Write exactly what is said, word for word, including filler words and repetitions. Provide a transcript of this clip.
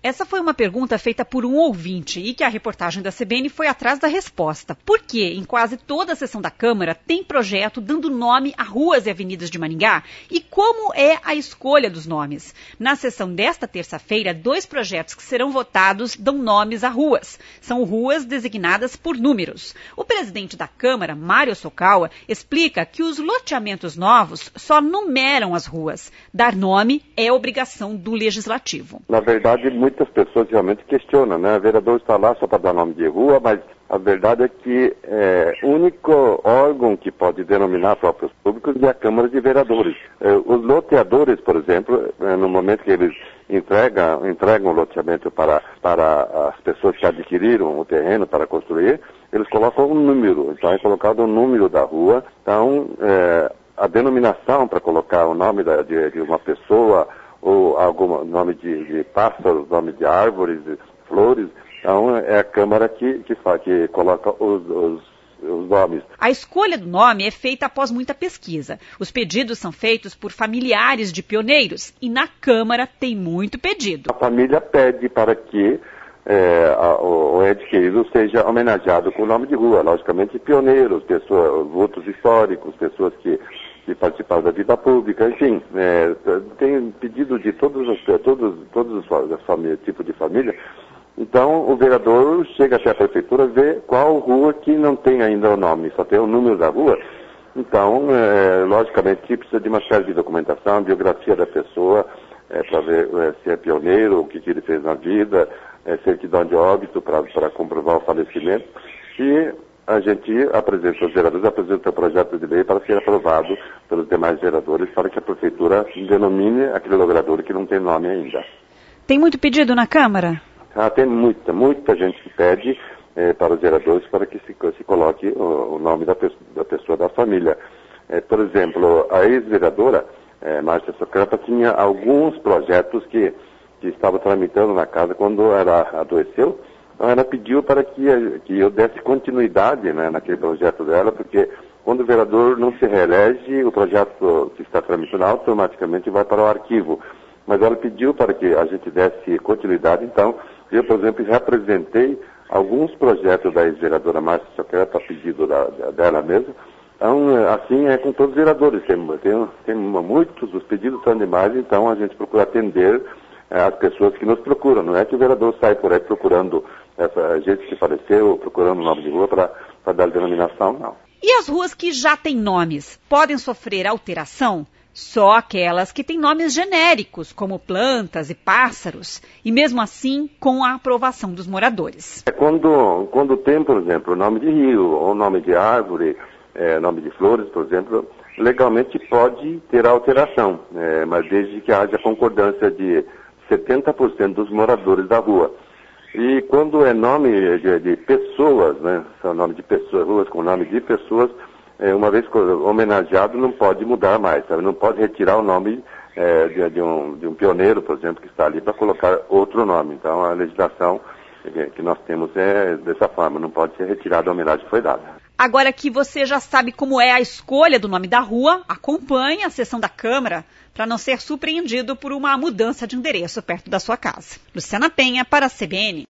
Essa foi uma pergunta feita por um ouvinte e que a reportagem da C B N foi atrás da resposta. Por que em quase toda a sessão da Câmara tem projeto dando nome a ruas e avenidas de Maringá? E como é a escolha dos nomes? Na sessão desta terça-feira, dois projetos que serão votados dão nomes a ruas. São ruas designadas por números. O presidente da Câmara, Mário Sokawa, explica que os loteamentos novos só numeram as ruas. Dar nome é obrigação do Legislativo. Na verdade, muitas pessoas realmente questionam, né? O vereador está lá só para dar nome de rua, mas a verdade é que é, o único órgão que pode denominar próprios públicos é a Câmara de Vereadores. É, os loteadores, por exemplo, é, no momento que eles entregam, entregam o loteamento para, para as pessoas que adquiriram o terreno para construir, eles colocam um número. Então é colocado o número da rua. Então, é, a denominação para colocar o nome da, de, de uma pessoa, ou algum nome de, de pássaros, nome de árvores, de flores, então é a Câmara que, que, faz, que coloca os, os, os nomes. A escolha do nome é feita após muita pesquisa. Os pedidos são feitos por familiares de pioneiros e na Câmara tem muito pedido. A família pede para que é, a, o, o ente querido seja homenageado com o nome de rua, logicamente pioneiros, pessoas, vultos históricos, pessoas que que participaram da vida pública, enfim, é, tem pedido de todos os, todos, todos os família, tipo de família. Então, o vereador chega até a prefeitura, vê qual rua que não tem ainda o nome, só tem o número da rua. Então, é, logicamente, que precisa de uma série de documentação, biografia da pessoa, é, para ver é, se é pioneiro, o que, que ele fez na vida, é, certidão de óbito para comprovar o falecimento. E a gente apresenta, os vereadores apresentam o projeto de lei para ser aprovado pelos demais vereadores, para que a prefeitura denomine aquele vereador que não tem nome ainda. Tem muito pedido na Câmara? Ah, tem muita, muita gente que pede eh, para os vereadores para que se, se coloque o, o nome da, pe da pessoa da família. Eh, por exemplo, a ex-vereadora, eh, Márcia Sokawa, tinha alguns projetos que, que estavam tramitando na casa quando ela adoeceu. Então ela pediu para que, que eu desse continuidade, né, naquele projeto dela, porque quando o vereador não se reelege, o projeto que está tramitando automaticamente vai para o arquivo. Mas ela pediu para que a gente desse continuidade, então eu, por exemplo, já apresentei alguns projetos da ex-vereadora Márcia Sokawa, a pedido da, dela mesmo. Então, assim é com todos os vereadores, tem, tem, tem muitos, os pedidos são demais, então a gente procura atender as pessoas que nos procuram. Não é que o vereador sai por aí procurando essa gente que faleceu, procurando o nome de rua para dar denominação, não. E as ruas que já têm nomes, podem sofrer alteração? Só aquelas que têm nomes genéricos, como plantas e pássaros, e mesmo assim com a aprovação dos moradores. É quando, quando tem, por exemplo, o nome de rio, ou nome de árvore, é, nome de flores, por exemplo, legalmente pode ter alteração, é, mas desde que haja concordância de setenta por cento dos moradores da rua. E quando é nome de, de pessoas, né, são nome de pessoas, ruas com nome de pessoas, é, uma vez homenageado não pode mudar mais, sabe? Não pode retirar o nome é, de, de, um, de um pioneiro, por exemplo, que está ali para colocar outro nome. Então a legislação que nós temos é dessa forma, não pode ser retirada a homenagem que foi dada. Agora que você já sabe como é a escolha do nome da rua, acompanhe a sessão da Câmara para não ser surpreendido por uma mudança de endereço perto da sua casa. Luciana Penha para a C B N.